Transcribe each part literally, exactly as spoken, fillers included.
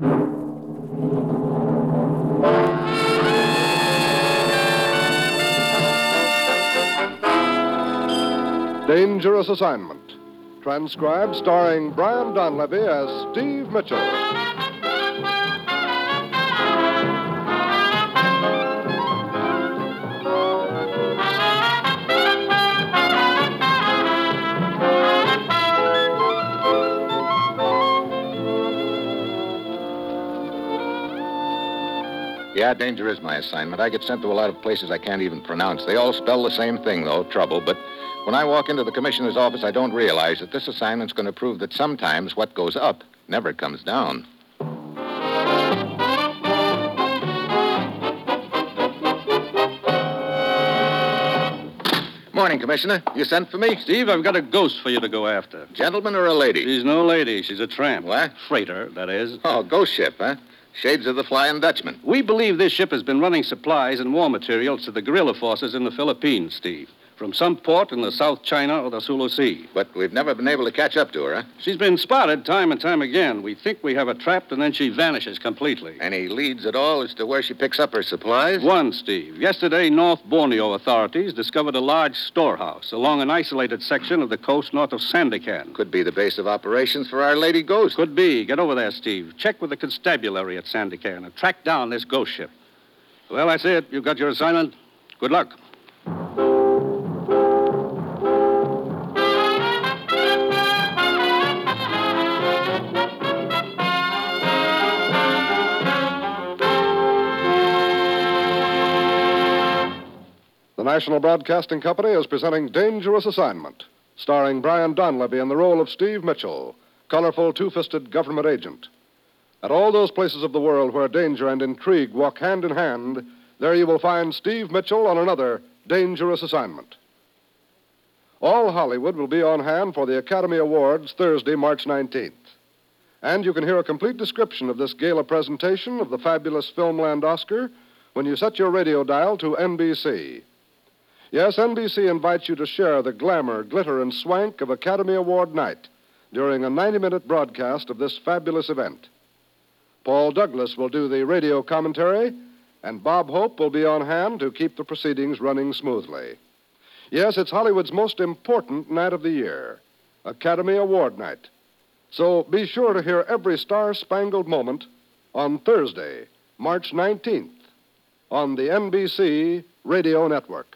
Dangerous Assignment. Transcribed starring Brian Donlevy as Steve Mitchell. Yeah, danger is my assignment. I get sent to a lot of places I can't even pronounce. They all spell the same thing, though, trouble. But when I walk into the commissioner's office, I don't realize that this assignment's going to prove that sometimes what goes up never comes down. Morning, Commissioner. You sent for me? Steve, I've got a ghost for you to go after. Gentleman or a lady? She's no lady. She's a tramp. What? Freighter, that is. Oh, ghost ship, huh? Shades of the Flying Dutchman. We believe this ship has been running supplies and war materials to the guerrilla forces in the Philippines, Steve. From some port in the South China or the Sulu Sea. But we've never been able to catch up to her, huh? She's been spotted time and time again. We think we have her trapped, and then she vanishes completely. Any leads at all as to where she picks up her supplies? One, Steve. Yesterday, North Borneo authorities discovered a large storehouse along an isolated section of the coast north of Sandakan. Could be the base of operations for Our Lady Ghost. Could be. Get over there, Steve. Check with the constabulary at Sandakan and track down this ghost ship. Well, that's it. You've got your assignment. Good luck. The National Broadcasting Company is presenting Dangerous Assignment, starring Brian Donlevy in the role of Steve Mitchell, colorful, two-fisted government agent. At all those places of the world where danger and intrigue walk hand in hand, there you will find Steve Mitchell on another Dangerous Assignment. All Hollywood will be on hand for the Academy Awards Thursday, March nineteenth. And you can hear a complete description of this gala presentation of the fabulous Filmland Oscar when you set your radio dial to N B C. Yes, N B C invites you to share the glamour, glitter, and swank of Academy Award night during a ninety-minute broadcast of this fabulous event. Paul Douglas will do the radio commentary, and Bob Hope will be on hand to keep the proceedings running smoothly. Yes, it's Hollywood's most important night of the year, Academy Award night. So be sure to hear every star-spangled moment on Thursday, March nineteenth, on the N B C Radio Network.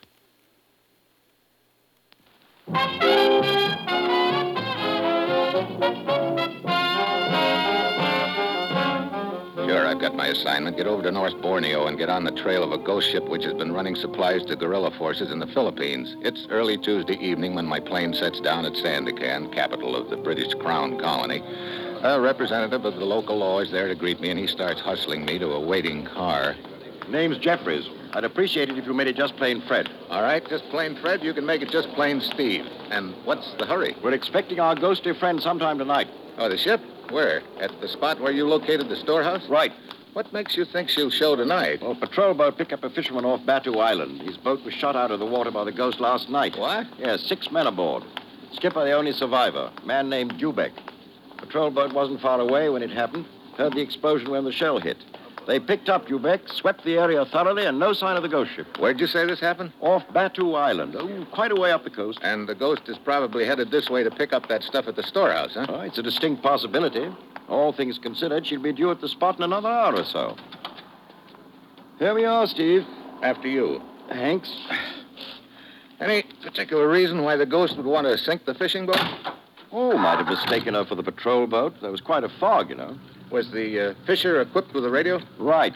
Sure, I've got my assignment. Get over to North Borneo and get on the trail of a ghost ship which has been running supplies to guerrilla forces in the Philippines. It's early Tuesday evening when my plane sets down at Sandakan, capital of the British Crown Colony. A representative of the local law is there to greet me, and he starts hustling me to a waiting car. Name's Jeffries. I'd appreciate it if you made it just plain Fred. All right, just plain Fred. You can make it just plain Steve. And what's the hurry? We're expecting our ghostly friend sometime tonight. Oh, the ship? Where? At the spot where you located the storehouse? Right. What makes you think she'll show tonight? Well, a patrol boat picked up a fisherman off Batu Island. His boat was shot out of the water by the ghost last night. What? Yes, six men aboard. Skipper, the only survivor, a man named Jubek. Patrol boat wasn't far away when it happened. Heard the explosion when the shell hit. They picked up Jubek, swept the area thoroughly, and no sign of the ghost ship. Where'd you say this happened? Off Batu Island. Oh, quite a way up the coast. And the ghost is probably headed this way to pick up that stuff at the storehouse, huh? Oh, it's a distinct possibility. All things considered, she'll be due at the spot in another hour or so. Here we are, Steve. After you. Hanks. Any particular reason why the ghost would want to sink the fishing boat? Oh, might have mistaken her for the patrol boat. There was quite a fog, you know. Was the uh, fisher equipped with a radio? Right.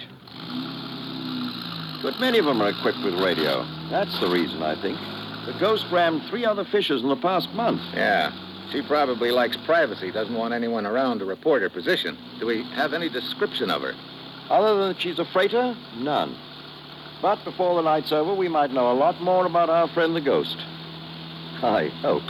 Good many of them are equipped with radio. That's the reason, I think. The ghost rammed three other fishers in the past month. Yeah. She probably likes privacy, doesn't want anyone around to report her position. Do we have any description of her? Other than that she's a freighter, none. But before the night's over, we might know a lot more about our friend the ghost. I hope.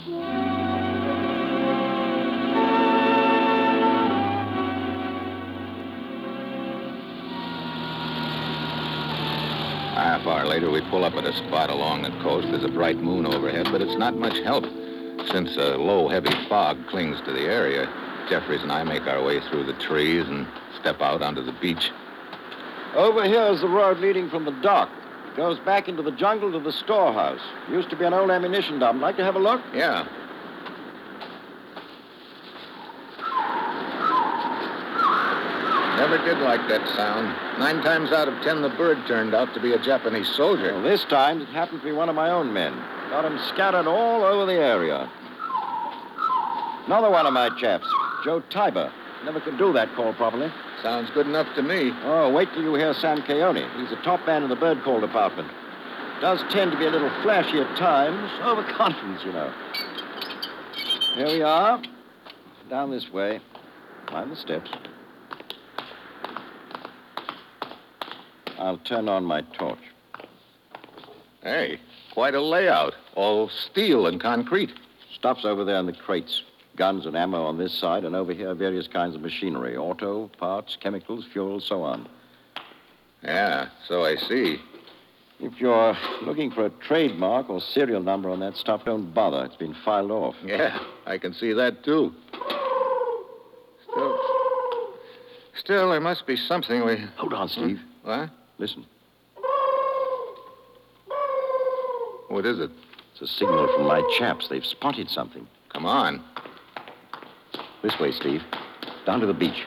A half hour later, we pull up at a spot along the coast. There's a bright moon overhead, but it's not much help since a low, heavy fog clings to the area. Jeffries and I make our way through the trees and step out onto the beach. Over here is the road leading from the dock. It goes back into the jungle to the storehouse. Used to be an old ammunition dump. Like to have a look? Yeah. Never did like that sound. Nine times out of ten, the bird turned out to be a Japanese soldier. Well, this time, it happened to be one of my own men. Got him scattered all over the area. Another one of my chaps, Joe Tiber. Never could do that call properly. Sounds good enough to me. Oh, wait till you hear Sam Keone. He's the top man in the bird call department. Does tend to be a little flashy at times. Overconfident, you know. Here we are. Down this way. Mind the steps. I'll turn on my torch. Hey, quite a layout. All steel and concrete. Stuff's over there in the crates. Guns and ammo on this side, and over here, various kinds of machinery. Auto, parts, chemicals, fuel, so on. Yeah, so I see. If you're looking for a trademark or serial number on that stuff, don't bother. It's been filed off. Yeah, I can see that, too. Still, still, there must be something we... Hold on, Steve. What? Listen. What is it? It's a signal from my chaps. They've spotted something. Come on. This way, Steve. Down to the beach.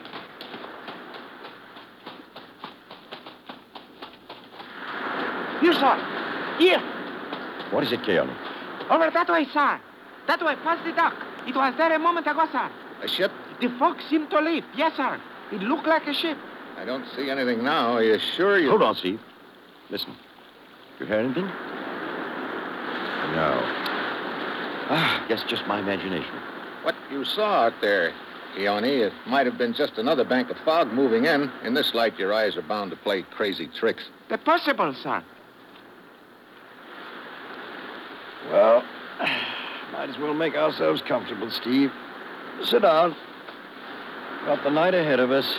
Here, sir. Here. What is it, Keone? Over that way, sir. That way, past the dock. It was there a moment ago, sir. A ship? The fog seemed to leave. Yes, sir. It looked like a ship. I don't see anything now. Are you sure you... Hold on, Steve. Listen. You hear anything? No. Ah, guess just my imagination. What you saw out there, Keone, it might have been just another bank of fog moving in. In this light, your eyes are bound to play crazy tricks. The possible, sir. Well, might as well make ourselves comfortable, Steve. Sit down. Got the night ahead of us.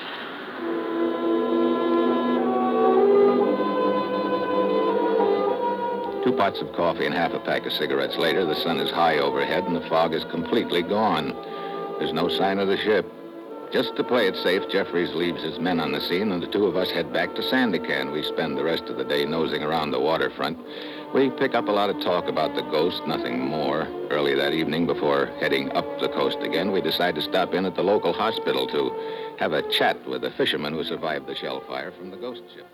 Two pots of coffee and half a pack of cigarettes later, the sun is high overhead and the fog is completely gone. There's no sign of the ship. Just to play it safe, Jeffries leaves his men on the scene and the two of us head back to Sandakan. We spend the rest of the day nosing around the waterfront. We pick up a lot of talk about the ghost, nothing more. Early that evening, before heading up the coast again, we decide to stop in at the local hospital to have a chat with the fisherman who survived the shell fire from the ghost ship.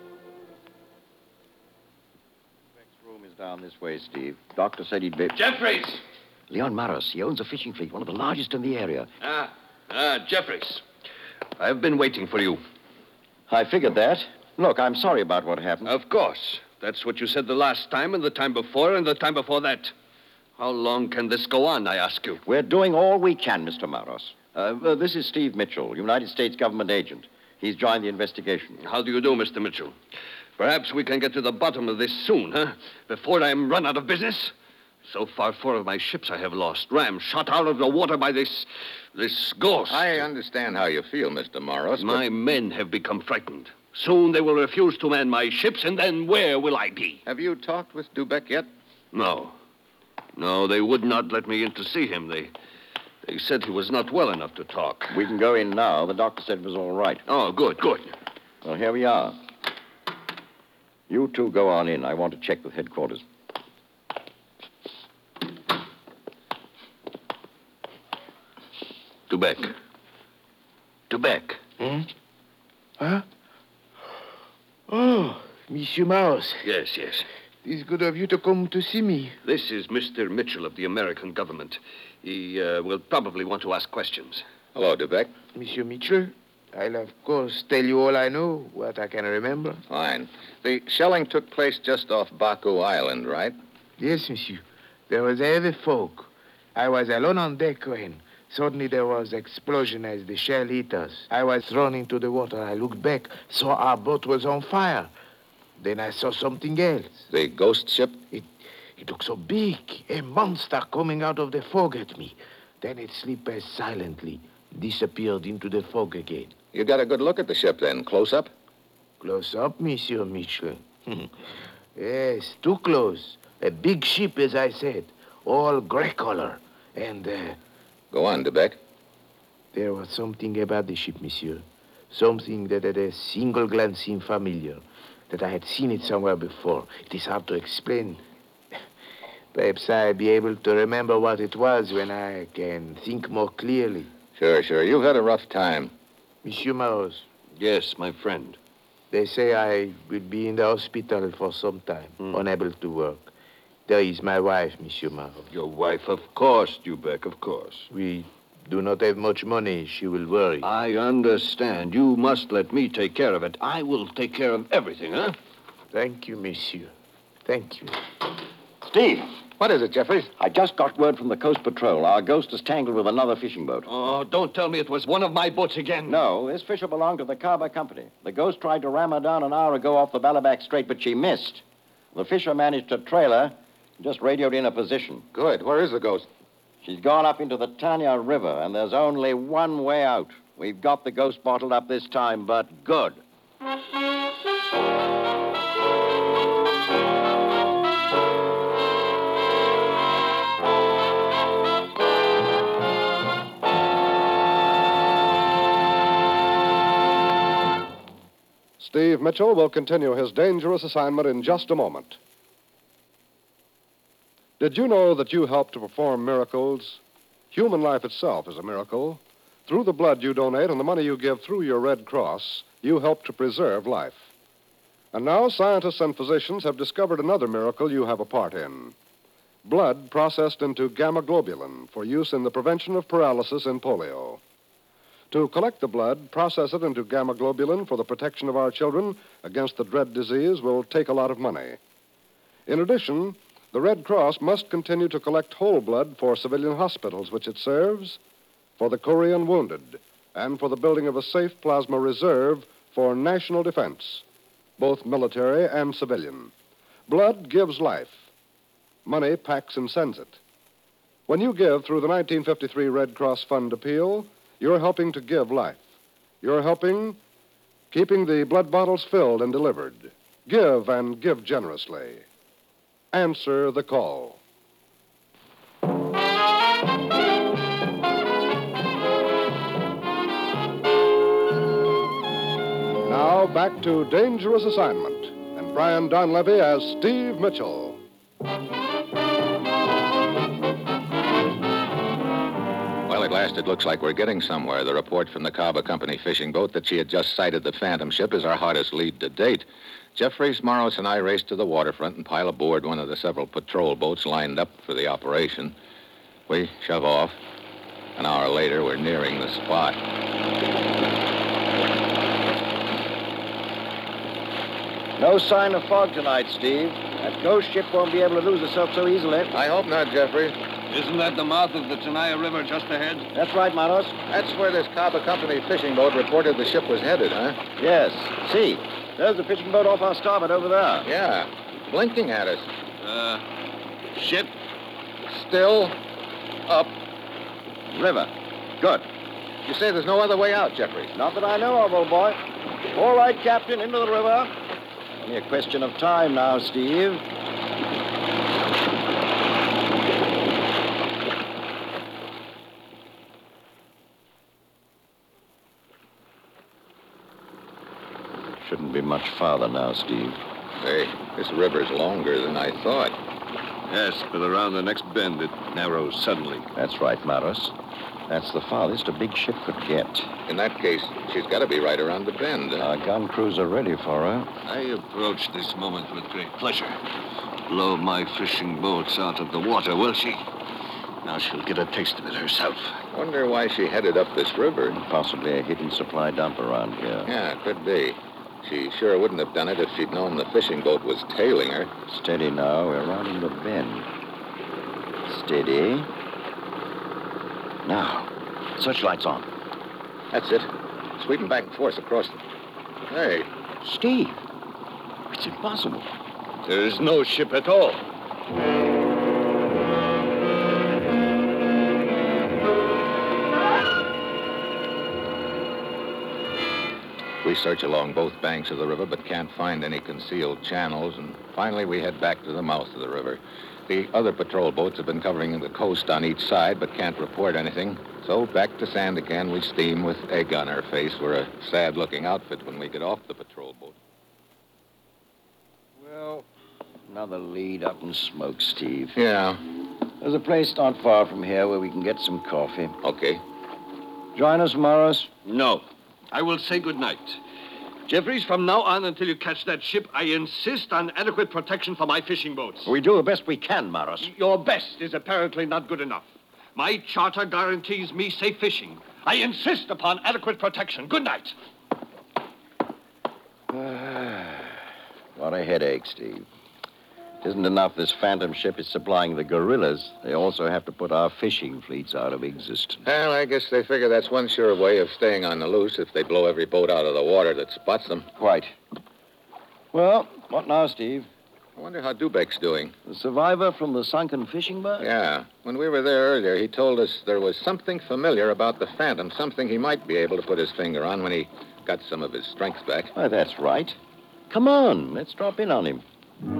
Down this way, Steve. Doctor said he'd be... Jeffries! Leon Maros. He owns a fishing fleet, one of the largest in the area. Ah, ah, Jeffries. I've been waiting for you. I figured that. Look, I'm sorry about what happened. Of course. That's what you said the last time, and the time before, and the time before that. How long can this go on, I ask you? We're doing all we can, Mister Maros. Uh, uh, this is Steve Mitchell, United States government agent. He's joined the investigation. How do you do, Mister Mitchell? Perhaps we can get to the bottom of this soon, huh? Before I'm run out of business? So far, four of my ships I have lost. Rams shot out of the water by this... this ghost. I understand how you feel, Mister Morris. My but... men have become frightened. Soon they will refuse to man my ships, and then where will I be? Have you talked with Dubeck yet? No. No, they would not let me in to see him. They... they said he was not well enough to talk. We can go in now. The doctor said it was all right. Oh, good, good. Well, here we are. You two go on in. I want to check with headquarters. Dubeck. Dubeck. Hmm? Huh? Oh, Monsieur Maros. Yes, yes. It is good of you to come to see me. This is Mister Mitchell of the American government. He uh, will probably want to ask questions. Hello, Dubeck. Monsieur Mitchell, I'll of course tell you all I know, what I can remember. Fine. The shelling took place just off Baku Island, right? Yes, monsieur. There was a heavy fog. I was alone on deck when suddenly there was explosion as the shell hit us. I was thrown into the water. I looked back, saw our boat was on fire. Then I saw something else. The ghost ship? It, it looked so big, a monster coming out of the fog at me. Then it slipped as silently, disappeared into the fog again. You got a good look at the ship then, close up? Close up, Monsieur Mitchell. Yes, too close. A big ship, as I said, all gray color. And, uh... Go on, Dubeck. There was something about the ship, monsieur. Something that at a single glance seemed familiar. That I had seen it somewhere before. It is hard to explain. Perhaps I'll be able to remember what it was when I can think more clearly. Sure, sure. You've had a rough time. Monsieur Maros, Yes, my friend. they say I will be in the hospital for some time, Hmm. unable to work. There is my wife, Monsieur Maros. Your wife, of course, Dubek, of course. We do not have much money. She will worry. I understand. You must let me take care of it. I will take care of everything, huh? Thank you, monsieur. Thank you. Steve, What is it, Jeffries? I just got word from the Coast Patrol. Our ghost is tangled with another fishing boat. Oh, don't tell me it was one of my boats again. No, this fisher belonged to the Carver Company. The ghost tried to ram her down an hour ago off the Ballaback Strait, but she missed. The fisher managed to trail her and just radioed in a position. Good. Where is the ghost? She's gone up into the Tanya River, and there's only one way out. We've got the ghost bottled up this time, but good. Steve Mitchell will continue his dangerous assignment in just a moment. Did you know that you help to perform miracles? Human life itself is a miracle. Through the blood you donate and the money you give through your Red Cross, you help to preserve life. And now scientists and physicians have discovered another miracle you have a part in. Blood processed into gamma globulin for use in the prevention of paralysis in polio. To collect the blood, process it into gamma globulin for the protection of our children against the dread disease will take a lot of money. In addition, the Red Cross must continue to collect whole blood for civilian hospitals which it serves, for the Korean wounded, and for the building of a safe plasma reserve for national defense, both military and civilian. Blood gives life. Money packs and sends it. When you give through the nineteen fifty-three Red Cross Fund appeal, you're helping to give life. You're helping keeping the blood bottles filled and delivered. Give and give generously. Answer the call. Now back to Dangerous Assignment and Brian Donlevy as Steve Mitchell. Well, at last it looks like we're getting somewhere. The report from the Carver Company fishing boat that she had just sighted the Phantom ship is our hottest lead to date. Jeffries, Morris, and I race to the waterfront and pile aboard one of the several patrol boats lined up for the operation. We shove off. An hour later, we're nearing the spot. No sign of fog tonight, Steve. That ghost ship won't be able to lose herself so easily. I hope not, Jeffries. Isn't that the mouth of the Tenaya River just ahead? That's right, Manos. That's where this Carver Company fishing boat reported the ship was headed, huh? Yes. See, there's the fishing boat off our starboard over there. Yeah, blinking at us. Uh, ship? Still up. River. Good. You say there's no other way out, Jeffries. Not that I know of, old boy. All right, Captain, into the river. Only a question of time now, Steve. Shouldn't be much farther now, Steve. Hey, this river's longer than I thought. Yes, but around the next bend, it narrows suddenly. That's right, Maros. That's the farthest a big ship could get. In that case, she's got to be right around the bend. Huh? Our gun crews are ready for her. I approach this moment with great pleasure. Blow my fishing boats out of the water, will she? Now she'll get a taste of it herself. Wonder why she headed up this river. Possibly a hidden supply dump around here. Yeah, it could be. She sure wouldn't have done it if she'd known the fishing boat was tailing her. Steady now. We're rounding the bend. Steady. Now, searchlights on. That's it. Sweeping back and forth across the... Hey, Steve, it's impossible. There is no ship at all. We search along both banks of the river, but can't find any concealed channels, and finally we head back to the mouth of the river. The other patrol boats have been covering the coast on each side, but can't report anything. So back to sand again, we steam with egg on our face. We're a sad-looking outfit when we get off the patrol boat. Well, another lead up in smoke, Steve. Yeah. There's a place not far from here where we can get some coffee. Okay. Join us, Morris. No. I will say good night. Jeffries, from now on until you catch that ship, I insist on adequate protection for my fishing boats. We do the best we can, Morris. Your best is apparently not good enough. My charter guarantees me safe fishing. I insist upon adequate protection. Good night. What a headache, Steve. It isn't enough this phantom ship is supplying the guerrillas. They also have to put our fishing fleets out of existence. Well, I guess they figure that's one sure way of staying on the loose if they blow every boat out of the water that spots them. Quite. Well, what now, Steve? I wonder how Dubek's doing. The survivor from the sunken fishing boat? Yeah. When we were there earlier, he told us there was something familiar about the Phantom, something he might be able to put his finger on when he got some of his strength back. Why, that's right. Come on, let's drop in on him.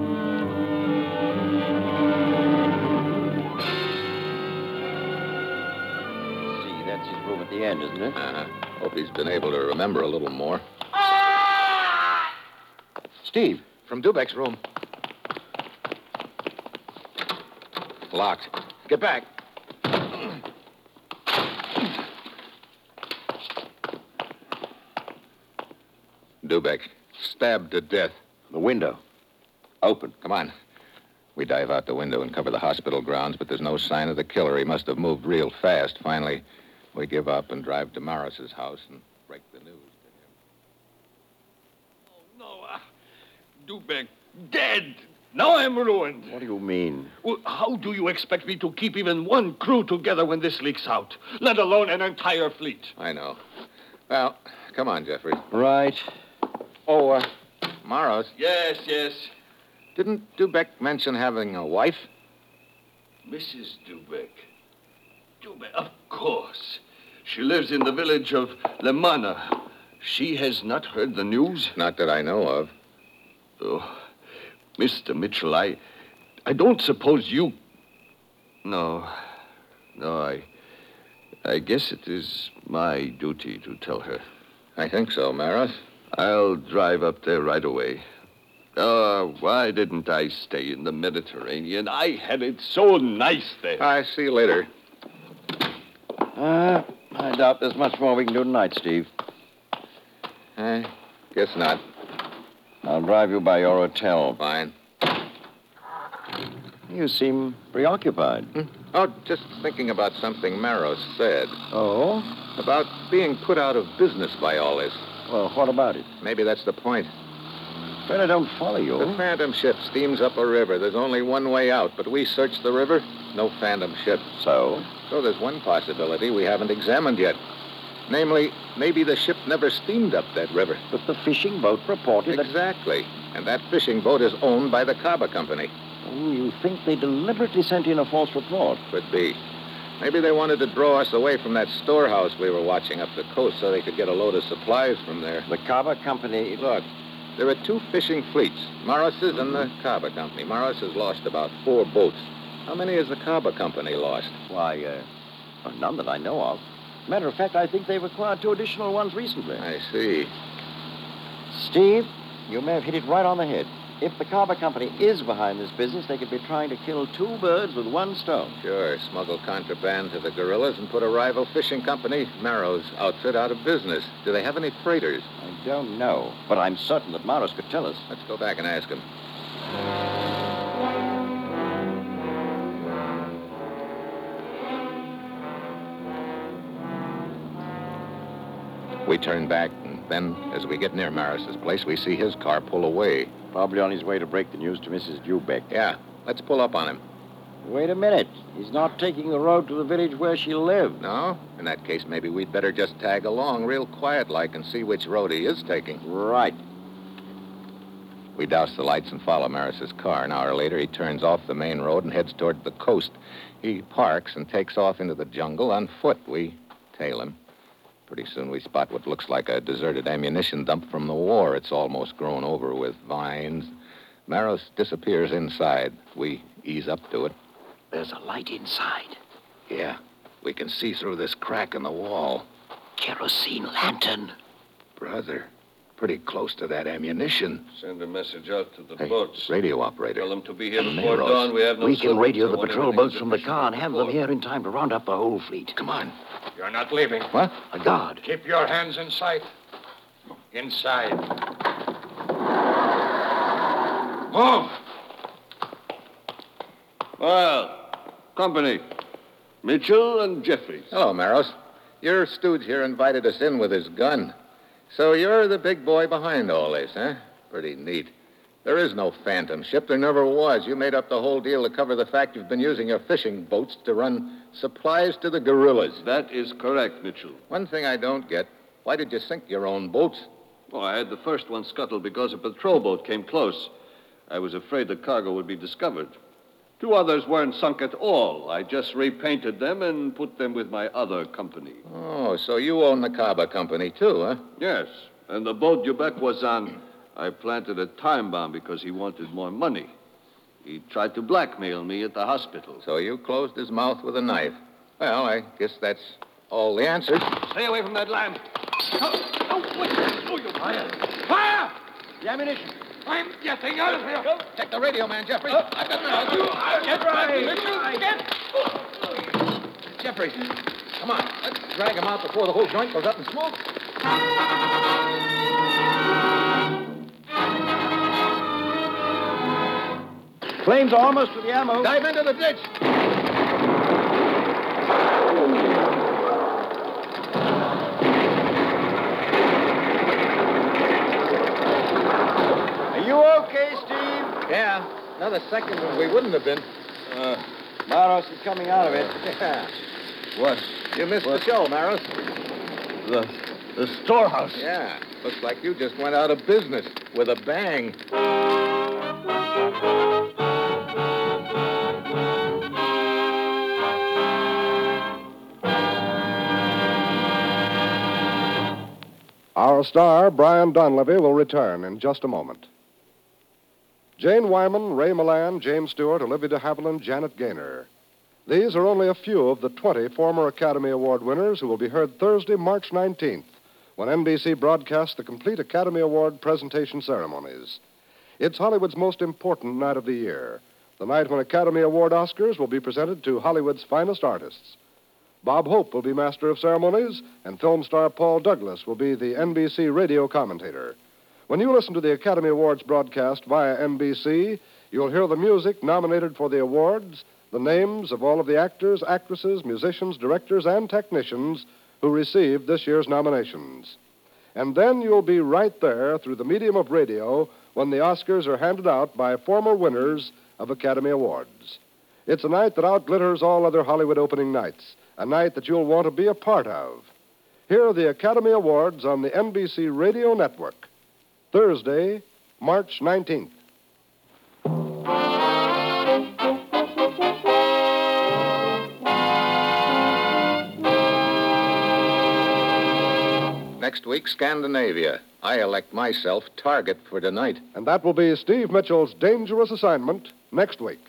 See, that's his room at the end, isn't it? Uh-huh. Hope he's been able to remember a little more. Steve. From Dubek's room. Locked. Get back. Dubek, stabbed to death. The window. Open. Come on. We dive out the window and cover the hospital grounds, but there's no sign of the killer. He must have moved real fast. Finally, we give up and drive to Morris's house and break the news to him. Oh, no. Uh, Dubek, dead. Now I'm ruined. What do you mean? Well, how do you expect me to keep even one crew together when this leaks out, let alone an entire fleet? I know. Well, come on, Jeffrey. Right. Oh, uh, Morris. Yes, yes. Didn't Dubek mention having a wife? Missus Dubek. Dubek, of course. She lives in the village of Lemana. She has not heard the news? Not that I know of. Oh, Mister Mitchell, I... I don't suppose you... No. No, I... I guess it is my duty to tell her. I think so, Maris. I'll drive up there right away. Oh, why didn't I stay in the Mediterranean? I had it so nice there. I see you later. Uh, I doubt there's much more we can do tonight, Steve. I guess not. I'll drive you by your hotel. Fine. You seem preoccupied. Hmm? Oh, just thinking about something Maros said. Oh? About being put out of business by all this. Well, what about it? Maybe that's the point. But I don't follow you. The Phantom ship steams up a river. There's only one way out, but we searched the river. No Phantom ship. So? So there's one possibility we haven't examined yet. Namely, maybe the ship never steamed up that river. But the fishing boat reported that... Exactly. And that fishing boat is owned by the Caba Company. Oh, you think they deliberately sent in a false report? Could be. Maybe they wanted to draw us away from that storehouse we were watching up the coast so they could get a load of supplies from there. The Caba Company... Look, there are two fishing fleets, Morris's and the Caba Company. Morris has lost about four boats. How many has the Caba Company lost? Why, uh, none that I know of. Matter of fact, I think they've acquired two additional ones recently. I see. Steve, you may have hit it right on the head. If the Caba Company is behind this business, they could be trying to kill two birds with one stone. Sure, smuggle contraband to the guerrillas and put a rival fishing company, Marrow's outfit, out of business. Do they have any freighters? I don't know, but I'm certain that Maros could tell us. Let's go back and ask him. We turn back, and then, as we get near Maris's place, we see his car pull away. Probably on his way to break the news to Missus Dubek. Yeah, let's pull up on him. Wait a minute. He's not taking the road to the village where she lived. No? In that case, maybe we'd better just tag along real quiet-like and see which road he is taking. Right. We douse the lights and follow Maris's car. An hour later, he turns off the main road and heads toward the coast. He parks and takes off into the jungle on foot. We tail him. Pretty soon we spot what looks like a deserted ammunition dump from the war. It's almost grown over with vines. Maros disappears inside. We ease up to it. There's a light inside. Yeah, we can see through this crack in the wall. Kerosene lantern. Brother, pretty close to that ammunition. Send a message out to the Hey, boats. radio operator. Tell them to be here before Maros. dawn. We have no We can servants, radio so the when patrol everything boats is from the efficient car and have them before- here in time to round up the whole fleet. Come on. You're not leaving. What? A guard. Keep your hands in sight. Inside. Move! Well, company. Mitchell and Jeffries. Hello, Maros. Your stooge here invited us in with his gun. So you're the big boy behind all this, huh? Pretty neat. There is no phantom ship. There never was. You made up the whole deal to cover the fact you've been using your fishing boats to run supplies to the guerrillas. That is correct, Mitchell. One thing I don't get, why did you sink your own boats? Oh, I had the first one scuttled because a patrol boat came close. I was afraid the cargo would be discovered. Two others weren't sunk at all. I just repainted them and put them with my other company. Oh, so you own the Caba Company, too, huh? Yes, and the boat Dubec was on, I planted a time bomb because he wanted more money. He tried to blackmail me at the hospital. So you closed his mouth with a knife. Well, I guess that's all the answers. Stay away from that lamp. Oh, oh, wait. Oh, you fire. Fire! The ammunition. I'm getting out of here. Check the radio, man, Jeffrey. I've got Maros. Get right. Jeffrey, come on. Let's drag him out before the whole joint goes up in smoke. Flames are almost to the ammo. Dive into the ditch. Are you okay, Steve? Yeah, another second and we wouldn't have been. Uh, Maros is coming out of it. Yeah. What? You missed the show, Maros. The, the storehouse. Yeah, looks like you just went out of business with a bang. Our star, Brian Donlevy, will return in just a moment. Jane Wyman, Ray Milan, James Stewart, Olivia de Havilland, Janet Gaynor. These are only a few of the twenty former Academy Award winners who will be heard Thursday, March nineteenth, when N B C broadcasts the complete Academy Award presentation ceremonies. It's Hollywood's most important night of the year, the night when Academy Award Oscars will be presented to Hollywood's finest artists. Bob Hope will be master of ceremonies, and film star Paul Douglas will be the N B C radio commentator. When you listen to the Academy Awards broadcast via N B C, you'll hear the music nominated for the awards, the names of all of the actors, actresses, musicians, directors, and technicians who received this year's nominations. And then you'll be right there through the medium of radio when the Oscars are handed out by former winners of Academy Awards. It's a night that outglitters all other Hollywood opening nights, a night that you'll want to be a part of. Here are the Academy Awards on the N B C Radio Network. Thursday, March nineteenth. Next week, Scandinavia. I elect myself target for tonight. And that will be Steve Mitchell's dangerous assignment next week.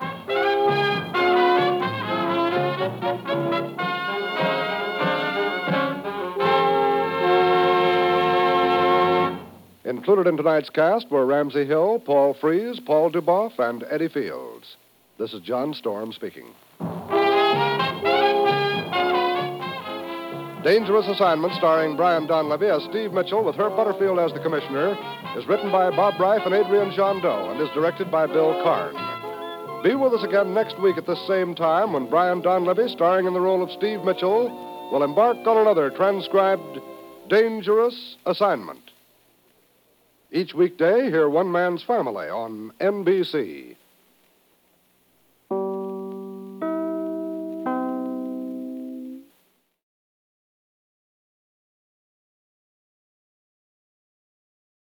Included in tonight's cast were Ramsey Hill, Paul Frees, Paul Duboff, and Eddie Fields. This is John Storm speaking. Dangerous Assignment, starring Brian Donlevy as Steve Mitchell with Herb Butterfield as the commissioner, is written by Bob Reif and Adrian Jondeau and is directed by Bill Karn. Be with us again next week at this same time when Brian Donlevy, starring in the role of Steve Mitchell, will embark on another transcribed Dangerous Assignment. Each weekday, hear One Man's Family on N B C.